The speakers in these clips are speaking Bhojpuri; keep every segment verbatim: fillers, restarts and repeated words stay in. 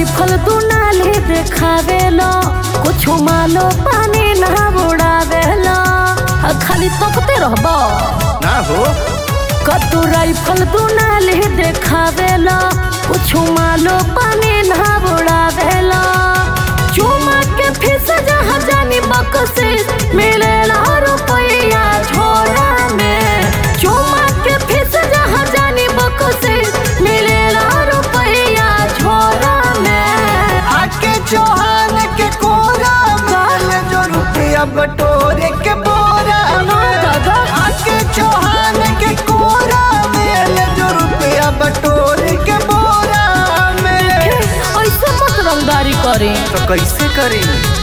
राइफल तू नाली देखावेला, कुछ मालो पानी ना बुड़ावेला, खाली तकते रहबा ना हो। कतू राइफल तू नाली देखावेला, कुछ मालो पानी ना बुड़ावेला, चुमा के फिस जहाँ जानी बकसे मिलेला रुपया झोला में, चुमा के फिस जहाँ जानी बकसे मिलेला रुपया झोला में। आके चौहान के कोरा माल जो रुपया बटोरे के बोरा में, आके चौहान के कोरा मेल जो रुपया बटोरे के बोरा में। ऐसे मत रंगदारी करे तो कैसे करें?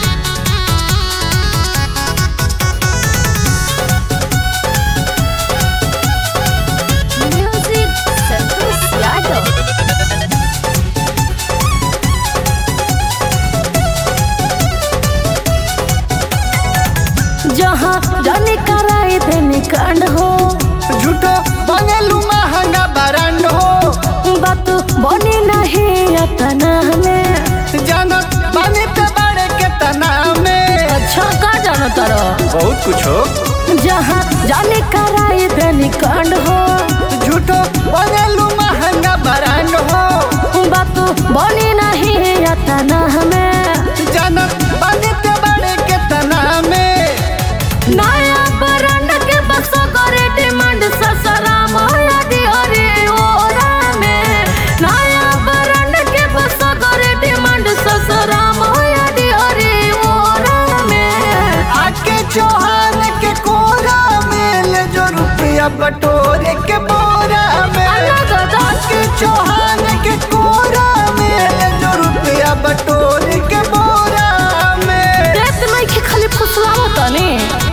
जहाँ जाने कराए देने कांड हो, झूठो बनेलू महंगा बरांड हो, बात बने नहीं अतना में, जानत बने ते बड़े के तना में। अच्छा का जानो तारा बहुत कुछ हो। जहाँ जाने कराए देने कांड हो, झूठो बनेलू महंगा बरांड हो, बात बने नहीं अतना में, जानत बने ते बड़े के तना में। नया बरांड के बस करे डिमांड ससरा माया दिहरी ओरा में, नया बरांड के बस करे डिमांड ससरा माया दिहरी ओरा में। आके चौहान के कोरा मेल जो रुपया बटोरे के बोरा में, आके चौहान के कोरा मेल जो रुपया बटोरे के बोरा में। देख नहीं के खाली फुसलावत तनी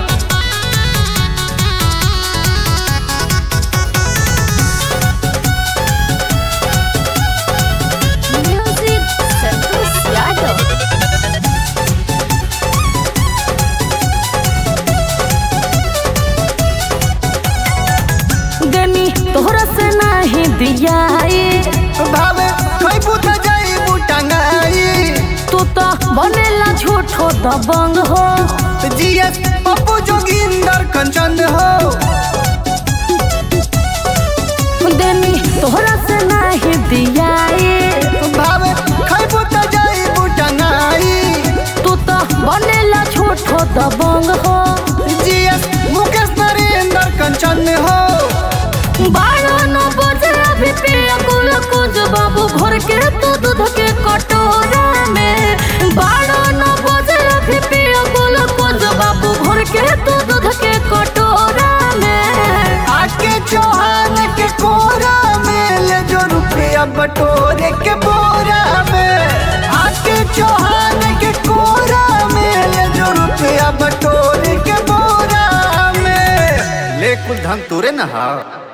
गनी तोहरा से नहीं दियाई, भावे खैबू त जाइबू टंगाई, तू तो बनेला झूठो दबंग हो, जीएस पप्पू जोगिंदर कंचन हो। गनी तोहरा से नहीं दियाई, भावे खैबू त जाइबू टंगाई, तू तो बनेला झूठो दबंग हो, जीएस मुकेश नरेंद्र कंचन हो। बारह न बजे अभी पिया कुल कुछ बाबू घर के तू दूध के कटोरा में, बारह न बजे अभी पिया कुल कुछ बाबू घर के तू दूध के कटोरा में। आके चौहान के कोरा मेल जो रुपया बटोरे के बोरा में, आके चौहान के कोरा मेल जो रुपया बटोरे के बोरा में। ले कुल धन तोरे ना हा।